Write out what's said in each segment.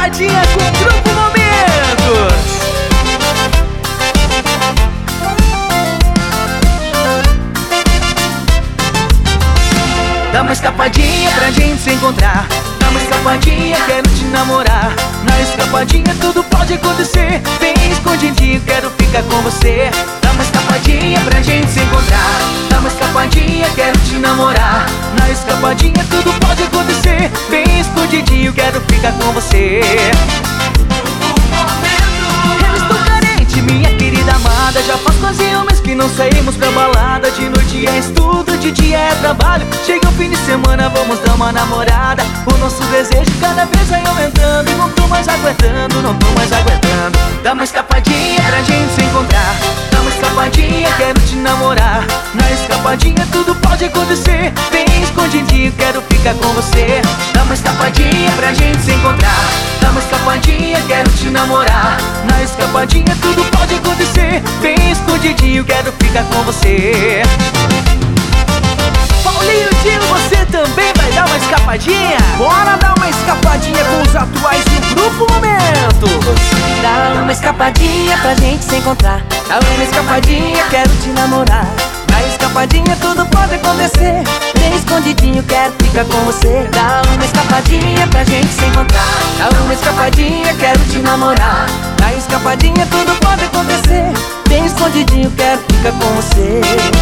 escapadinha com o Grupo Momentos. Dá uma escapadinha pra gente se encontrar. Dá uma escapadinha, quero te namorar. Na escapadinha tudo pode acontecer. Bem escondidinho, quero ficar com você. Dá uma escapadinha pra gente se encontrar. Dá uma escapadinha, quero te namorar. Na escapadinha tudo pode acontecer. Bem escondidinho, quero ficar com você. Eu estou carente, minha querida amada. Já faz quase um mês que não saímos pra balada. De noite é estudo, de dia é trabalho. Chega o fim de semana, vamos dar uma namorada. O nosso desejo cada vez vai aumentando. E não tô mais aguentando, não tô mais aguentando. Dá uma escapadinha pra gente se encontrar. Dá uma escapadinha, quero te namorar. Na escapadinha tudo pode acontecer. Bem escondidinho, quero ficar com você. Dá uma escapadinha pra gente se encontrar. Dá uma escapadinha, quero te namorar. Na escapadinha tudo pode acontecer. Bem escondidinho, quero ficar com você. Paulinho Dino, você também vai dar uma escapadinha? Bora dar uma escapadinha com os atuais do Grupo Momentos. Dá uma escapadinha pra gente se encontrar. Dá uma escapadinha, quero te namorar. Na escapadinha tudo pode acontecer. Bem escondidinho, quero ficar com você. Dá uma escapadinha pra gente se encontrar. Dá uma escapadinha, quero te namorar. Na escapadinha tudo pode acontecer. Bem escondidinho, quero ficar com você.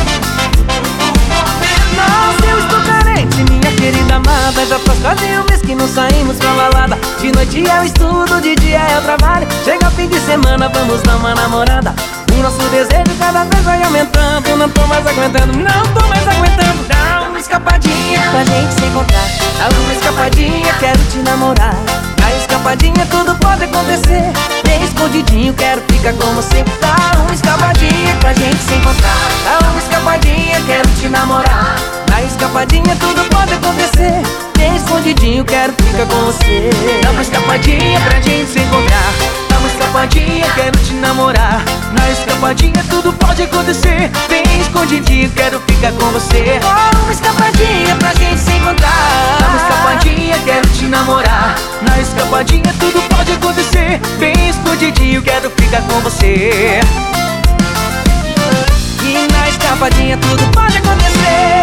Nossa, eu estou carente, minha querida amada. Já faz quase um mês que não saímos pra balada. De noite é o estudo, de dia é o trabalho. Chega fim de semana, vamos dar uma namorada. O nosso desejo cada vez vai aumentando. Não tô mais aguentando, não tô mais aguentando. Dá uma escapadinha pra gente se encontrar. Dá uma escapadinha, quero te namorar. Na escapadinha tudo pode acontecer. Bem escondidinho, quero ficar com você. Dá uma escapadinha pra gente se encontrar. Dá uma escapadinha, quero te namorar. Na escapadinha tudo pode acontecer. Bem escondidinho, quero ficar com você. Dá uma escapadinha pra gente se encontrar. Dá uma escapadinha, quero te namorar. Na escapadinha tudo pode acontecer. Bem escondidinho, quero ficar com você. Dá uma escapadinha pra gente se encontrar. Dá uma escapadinha, quero te namorar. Na escapadinha tudo pode acontecer. Bem escondidinho, quero ficar com você. E na escapadinha tudo pode acontecer.